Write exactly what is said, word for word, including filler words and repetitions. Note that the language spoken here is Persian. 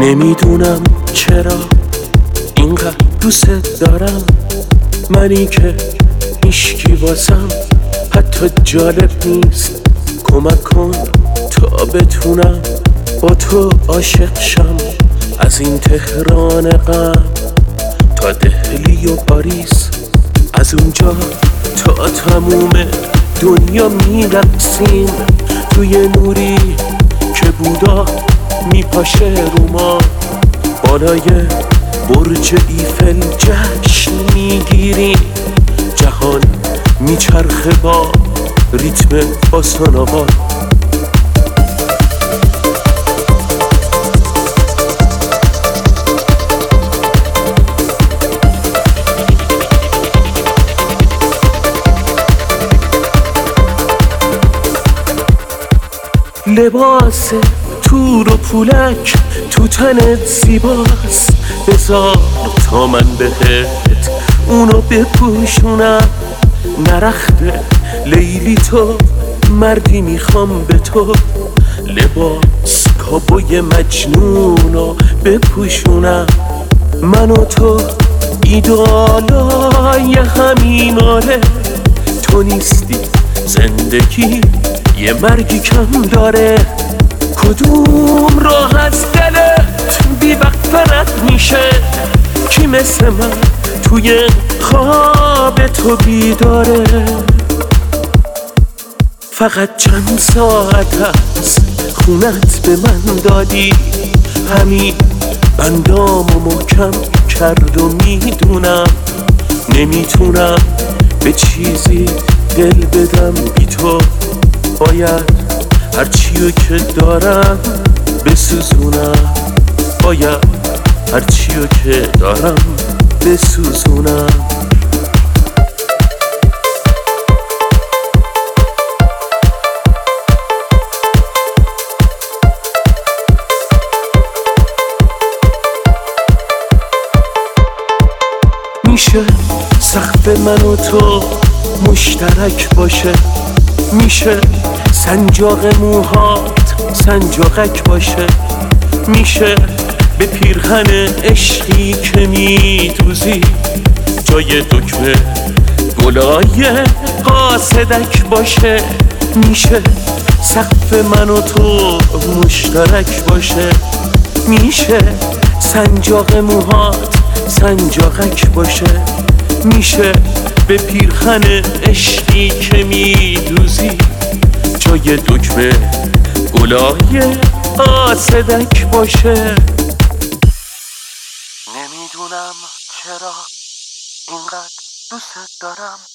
نمیدونم چرا اینقدر دوست دارم، منی که هیشکی واسم حتی جالب نیست. کمک کن تا بتونم با تو عاشق شم، از این تهران غم تا دهلی و پاریس، از اونجا تا تموم دنیا میرقصیم توی نوری که بودا میپاشه رو ما. بالای برج ایفل جشن میگیریم، جهان میچرخه با ریتم باساناباد. لباس تور و پولک تو تنت زیباست، بذار تا من بهت اونو بپوشونم. نرخت لیلی تو مردی میخوام به تو، لباس کابوی مجنونو بپوشونم. من و تو ایدالای همیناره، تو نیستی زندگی یه مرگی کم داره. کدوم راه از دلت بی وقت رد میشه؟ کی مثل من توی خواب تو بیداره؟ فقط چند ساعت از خونت به من دادی، همین بندامو محکم کرد و میدونم نمیتونم به چیزی دل بدم بی تو. باید هرچیو که دارم بسوزونم، باید هرچیو که دارم بسوزونم. میشه سقف من و تو مشترک باشه، میشه سنجاق موهات سنجاقک باشه، میشه به پیرهن عشقی که میدوزی جای دکمه گلای قاصدک باشه، میشه سقف من و تو مشترک باشه، میشه سنجاق موهات سنجاقک باشه، میشه به پیرهن عشقی که میدوزی جای دکمه گلای قاصدک باشه. نمیدونم چرا اینقدر دوست دارم،